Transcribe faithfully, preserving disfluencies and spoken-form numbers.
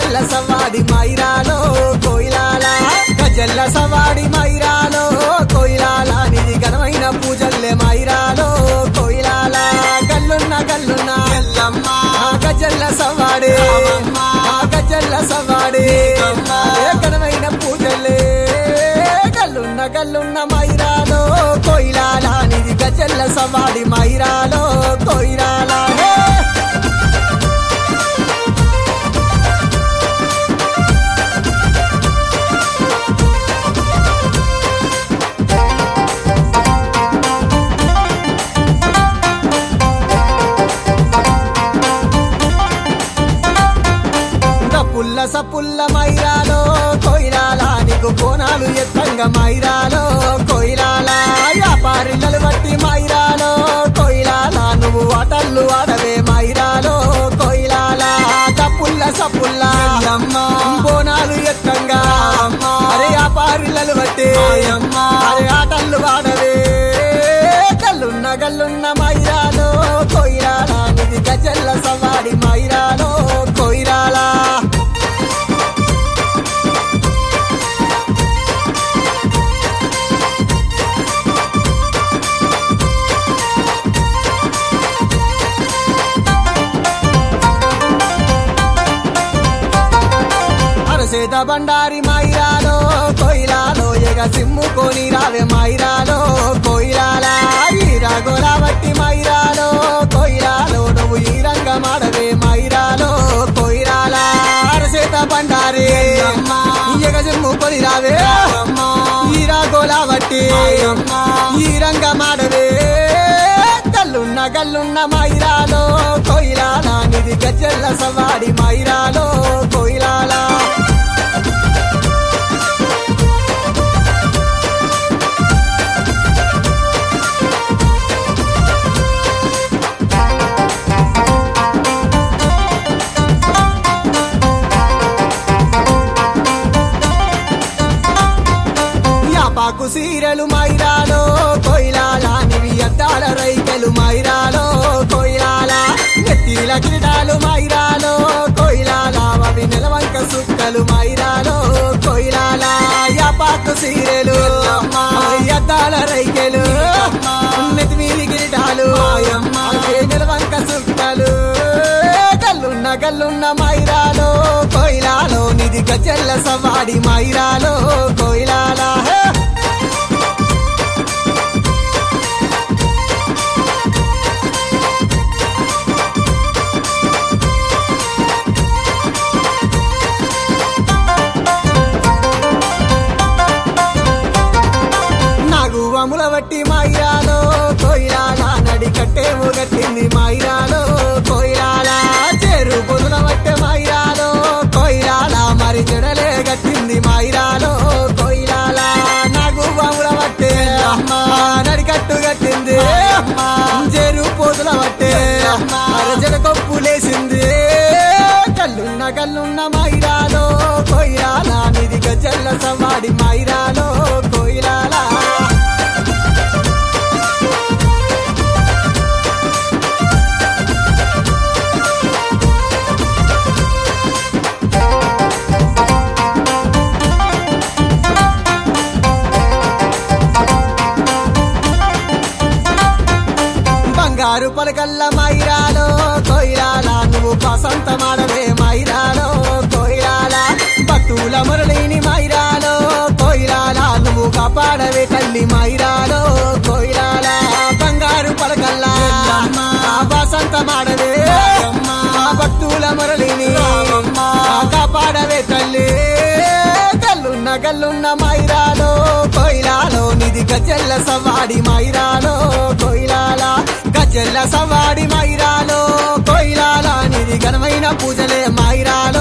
గజల్ల సవాడి మైరాలో కోయిలాల గజల్ల సవాడి మైరాలో కోయిలాల నిధి ఘనమైన పూజల్లే మైరాలో కోయిలాల గల్లున్న గల్లున్న ఎల్లమ్మ గజల్ల సవాడి గజల్ల సవాడి ఘనమైన పూజల్లే గల్లున్న గల్లున్న మైరాలో కోయిలాల నిధి గజల్ల సవాడి మైరాలో కోయిలాల పుల్ల సపుల్ల మైరాలో కోయిలాల నీకు కోనాలు ఎత్తంగా మైరాలో కోయిలాల వ్యాపారిల్లలు బట్టి మైరాలో కోయిలాల నువ్వు ఆటల్లు ఆడవే మైరాలో కోయిలాల పుల్ల సపుల్ల బోనాలు ఎత్తంగా అరే వ్యాపారిల్లలు బట్టి అరే ఆటల్లు ఆడవే గల్లున్న గల్లున్న మైరాలో కోయిలాల నిధి గజల్ల సవాడి మైరాలో కోయిలాల సేద బండారి మైరాలో కోయిలాలో ఎగ సిమ్ము కోని రావే మైరాలో కోయిలాల ఈరా గోలావట్టి మైరాలో కోయిలాలో నువ్వు ఈ రంగమాడవే మైరాలో కోయిలాల అరసేత బండారి ఎగ సిమ్ము కొని రావే ఈరా గోలావట్టి ఈ రంగమాడవే గల్లున్న గల్లున్న మైరాలో కోయిలాల నిధి గజల్ల సవాడి మైరాలో కోయిలాల పాకు సీరలు మైరాలో కోయిలాల నివి అద్దాల రైకెలు మైరాలో కోయిలాల నెత్తిల కిరీటాలు మైరాలో కోయిలాల అవి నెలవంక సుక్కలు మైరాలో కోయిలాల పాకు సీరలు అద్దాల రైకెలు నెత్తిమీది కిరీటాలు నెలవంక సుక్కలు గల్లున్న గల్లున్న మైరాలో కోయిలాలో నిధి గజల్ల సవాడి మైరాలో కోయిలాల నాగువముల వట్టి మైరాలో కోయిలాల నడి కట్టేము గట్టింది మైరాలో కోయిలాల చెరు పొదుల వట్టె మైరాలో కోయిలాల మరి జడలే గట్టింది మైరాలో కోయిలాల నాగువముల వట్టె నడి కట్టు గట్టింది చెరు పొదుల వట్టె జడ కొప్పులేసింది గల్లున్న గల్లున్న మైరాలో కోయిలాల నిధి గజల్ల సవాడి మైరాలో కోయిలాల బంగారు పలకల్ల మైరాలో కోయిలాల నువ్వు బసంత మాడవే మైరాలో కోయిలాల భక్తుల మురళిని మైరాలో కోయిలాల నువ్వు కాపాడవే తల్లి మైరాలో కోయిలాల బంగారు పలకల్ల బసంత మాడవే భక్తుల మురళిని కాపాడవే తల్లి గల్లున్న గల్లున్న మైరాలో కోయిలాలో నిధి గజల్ల సవాడి మైరాలో కోయిలాల గజల్ల సవాడి మైరాలో కోయిలాల నిధి ఘనమైన పూజలే మైరాలో